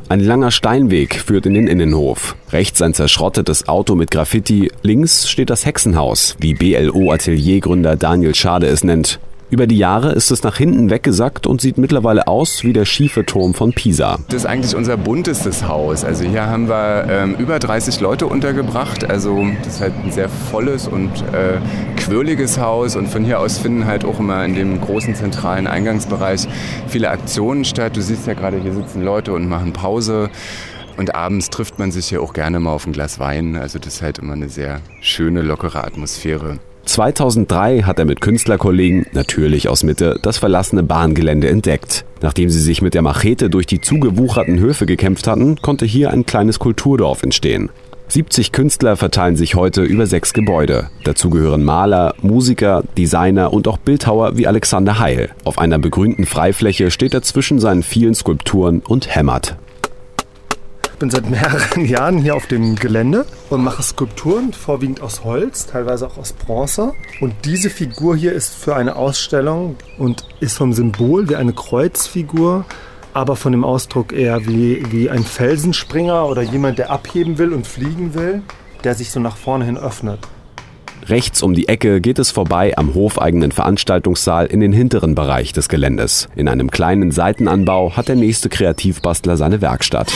Ein langer Steinweg führt in den Innenhof. Rechts ein zerschrottetes Auto mit Graffiti, links steht das Hexenhaus, wie BLO-Ateliergründer Daniel Schade es nennt. Über die Jahre ist es nach hinten weggesackt und sieht mittlerweile aus wie der schiefe Turm von Pisa. Das ist eigentlich unser buntestes Haus. Also hier haben wir über 30 Leute untergebracht. Also das ist halt ein sehr volles und quirliges Haus. Und von hier aus finden halt auch immer in dem großen zentralen Eingangsbereich viele Aktionen statt. Du siehst ja gerade, hier sitzen Leute und machen Pause. Und abends trifft man sich hier auch gerne mal auf ein Glas Wein. Also das ist halt immer eine sehr schöne, lockere Atmosphäre. 2003 hat er mit Künstlerkollegen, natürlich aus Mitte, das verlassene Bahngelände entdeckt. Nachdem sie sich mit der Machete durch die zugewucherten Höfe gekämpft hatten, konnte hier ein kleines Kulturdorf entstehen. 70 Künstler verteilen sich heute über 6 Gebäude. Dazu gehören Maler, Musiker, Designer und auch Bildhauer wie Alexander Heil. Auf einer begrünten Freifläche steht er zwischen seinen vielen Skulpturen und hämmert. Ich bin seit mehreren Jahren hier auf dem Gelände und mache Skulpturen, vorwiegend aus Holz, teilweise auch aus Bronze. Und diese Figur hier ist für eine Ausstellung und ist vom Symbol wie eine Kreuzfigur, aber von dem Ausdruck eher wie ein Felsenspringer oder jemand, der abheben will und fliegen will, der sich so nach vorne hin öffnet. Rechts um die Ecke geht es vorbei am hofeigenen Veranstaltungssaal in den hinteren Bereich des Geländes. In einem kleinen Seitenanbau hat der nächste Kreativbastler seine Werkstatt.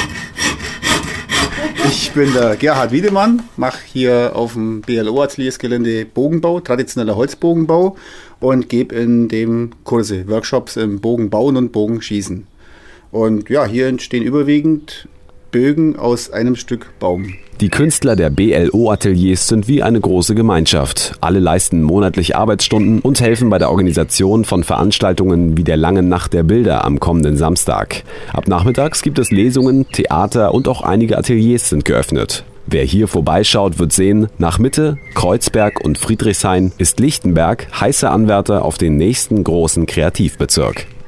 Ich bin der Gerhard Wiedemann, mache hier auf dem BLO-Ateliersgelände Bogenbau, traditioneller Holzbogenbau und gebe in dem Kurse, Workshops im Bogenbauen und Bogenschießen. Und ja, hier entstehen überwiegend Bögen aus einem Stück Baum. Die Künstler der BLO-Ateliers sind wie eine große Gemeinschaft. Alle leisten monatlich Arbeitsstunden und helfen bei der Organisation von Veranstaltungen wie der Langen Nacht der Bilder am kommenden Samstag. Ab nachmittags gibt es Lesungen, Theater und auch einige Ateliers sind geöffnet. Wer hier vorbeischaut, wird sehen, nach Mitte, Kreuzberg und Friedrichshain ist Lichtenberg heißer Anwärter auf den nächsten großen Kreativbezirk.